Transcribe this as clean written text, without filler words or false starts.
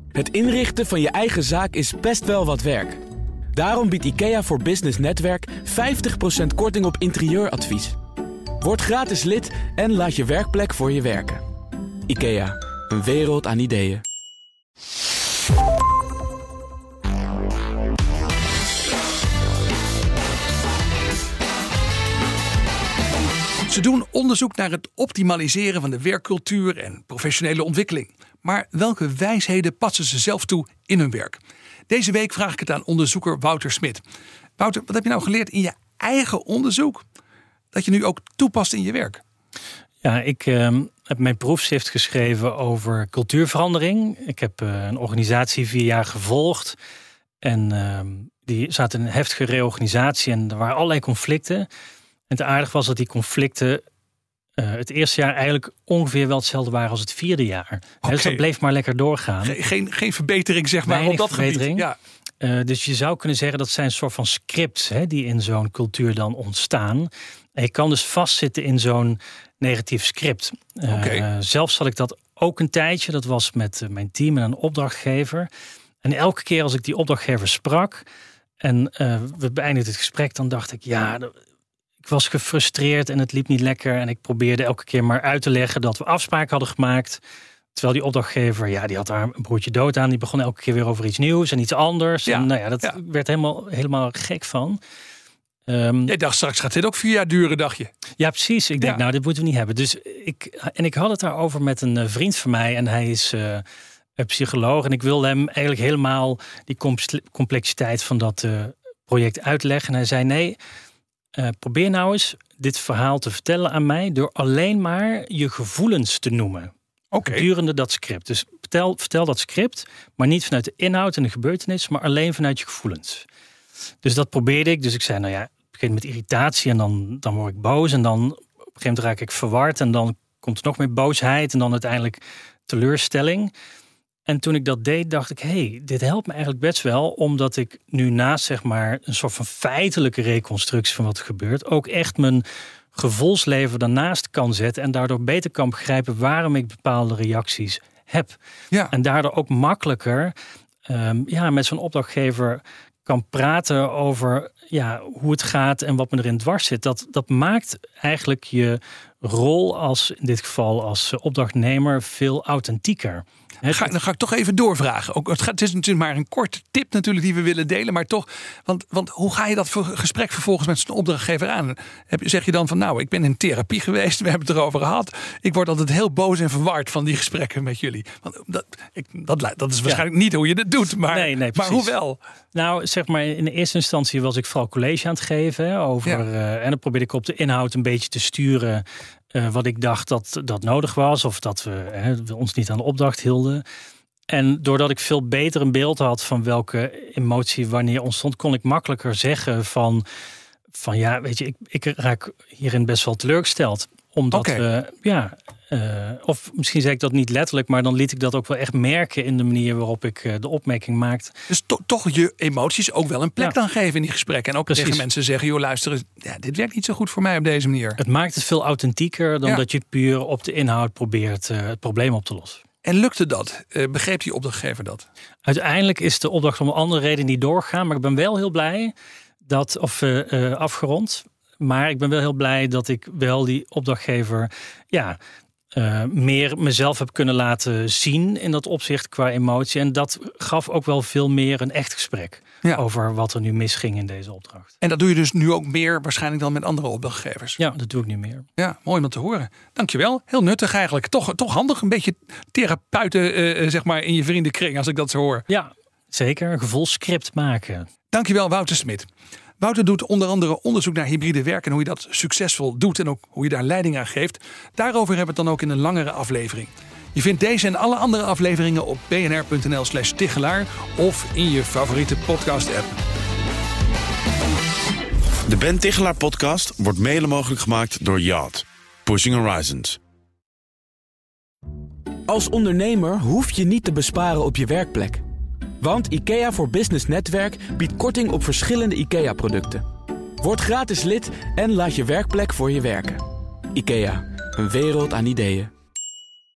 Het inrichten van je eigen zaak is best wel wat werk. Daarom biedt IKEA voor Business Netwerk 50% korting op interieuradvies. Word gratis lid en laat je werkplek voor je werken. IKEA, een wereld aan ideeën. Ze doen onderzoek naar het optimaliseren van de werkcultuur en professionele ontwikkeling. Maar welke wijsheden passen ze zelf toe in hun werk? Deze week vraag ik het aan onderzoeker Wouter Smit. Wouter, wat heb je nou geleerd in je eigen onderzoek dat je nu ook toepast in je werk? Ja, ik heb mijn proefschrift geschreven over cultuurverandering. Ik heb een organisatie 4 jaar gevolgd. En die zat in een heftige reorganisatie en er waren allerlei conflicten. En het aardig was dat die conflicten het eerste jaar eigenlijk ongeveer wel hetzelfde waren als het 4e jaar. Okay. Dus dat bleef maar lekker doorgaan. Geen verbetering, zeg maar, weinig op dat verbetering. Gebied. Ja. Dus je zou kunnen zeggen dat zijn een soort van scripts die in zo'n cultuur dan ontstaan. En je kan dus vastzitten in zo'n negatief script. Zelfs had ik dat ook een tijdje. Dat was met mijn team en een opdrachtgever. En elke keer als ik die opdrachtgever sprak en we beëindigden het gesprek, dan dacht ik, ik was gefrustreerd en het liep niet lekker. En ik probeerde elke keer maar uit te leggen dat we afspraken hadden gemaakt. Terwijl die opdrachtgever, die had daar een broertje dood aan. Die begon elke keer weer over iets nieuws en iets anders. Ja. En dat werd helemaal gek van. Jij dacht, straks gaat dit ook 4 jaar duren, dacht je? Ja, precies. Ik denk, dit moeten we niet hebben. Dus ik had het daarover met een vriend van mij. En hij is een psycholoog. En ik wilde hem eigenlijk helemaal die complexiteit van dat project uitleggen. En hij zei, nee, probeer nou eens dit verhaal te vertellen aan mij door alleen maar je gevoelens te noemen. Gedurende dat script. Dus vertel dat script, maar niet vanuit de inhoud en de gebeurtenis, maar alleen vanuit je gevoelens. Dus dat probeerde ik. Dus ik zei, het begint met irritatie en dan word ik boos. En dan op een gegeven moment raak ik verward. En dan komt er nog meer boosheid. En dan uiteindelijk teleurstelling. En toen ik dat deed, dacht ik, dit helpt me eigenlijk best wel. Omdat ik nu naast zeg maar een soort van feitelijke reconstructie van wat er gebeurt, ook echt mijn gevoelsleven daarnaast kan zetten. En daardoor beter kan begrijpen waarom ik bepaalde reacties heb. Ja. En daardoor ook makkelijker met zo'n opdrachtgever kan praten over hoe het gaat en wat me erin dwars zit. Dat maakt eigenlijk je rol in dit geval als opdrachtnemer veel authentieker. Dan ga ik toch even doorvragen. Het is natuurlijk maar een korte tip natuurlijk die we willen delen. Maar toch, want hoe ga je dat gesprek vervolgens met zo'n opdrachtgever aan? Zeg je dan van ik ben in therapie geweest. We hebben het erover gehad. Ik word altijd heel boos en verward van die gesprekken met jullie. Want dat is waarschijnlijk niet hoe je dat doet. Maar, nee, maar hoe wel? Nou, zeg maar in de eerste instantie was ik vooral college aan het geven. En dan probeerde ik op de inhoud een beetje te sturen wat ik dacht dat nodig was. Of dat we ons niet aan de opdracht hielden. En doordat ik veel beter een beeld had van welke emotie wanneer ontstond, kon ik makkelijker zeggen van ik raak hierin best wel teleurgesteld. Omdat of misschien zei ik dat niet letterlijk, maar dan liet ik dat ook wel echt merken in de manier waarop ik de opmerking maakte. Dus toch je emoties ook wel een plek dan geven in die gesprekken. En ook tegen mensen zeggen, joh, luister, dit werkt niet zo goed voor mij op deze manier. Het maakt het veel authentieker dan dat je puur op de inhoud probeert het probleem op te lossen. En lukte dat? Begreep die opdrachtgever dat? Uiteindelijk is de opdracht om een andere reden niet doorgegaan, maar ik ben wel heel blij afgerond. Maar ik ben wel heel blij dat ik wel die opdrachtgever meer mezelf heb kunnen laten zien in dat opzicht qua emotie. En dat gaf ook wel veel meer een echt gesprek over wat er nu misging in deze opdracht. En dat doe je dus nu ook meer waarschijnlijk dan met andere opdrachtgevers? Ja, dat doe ik nu meer. Ja, mooi om te horen. Dankjewel. Heel nuttig eigenlijk. Toch handig. Een beetje therapeuten zeg maar in je vriendenkring als ik dat zo hoor. Ja, zeker. Een gevoelscript maken. Dankjewel, Wouter Smit. Wouter doet onder andere onderzoek naar hybride werk en hoe je dat succesvol doet en ook hoe je daar leiding aan geeft. Daarover hebben we het dan ook in een langere aflevering. Je vindt deze en alle andere afleveringen op bnr.nl/Tichelaar of in je favoriete podcast-app. De Ben Tichelaar podcast wordt mede mogelijk gemaakt door Yacht. Pushing Horizons. Als ondernemer hoef je niet te besparen op je werkplek. Want IKEA voor Business Netwerk biedt korting op verschillende IKEA-producten. Word gratis lid en laat je werkplek voor je werken. IKEA, een wereld aan ideeën.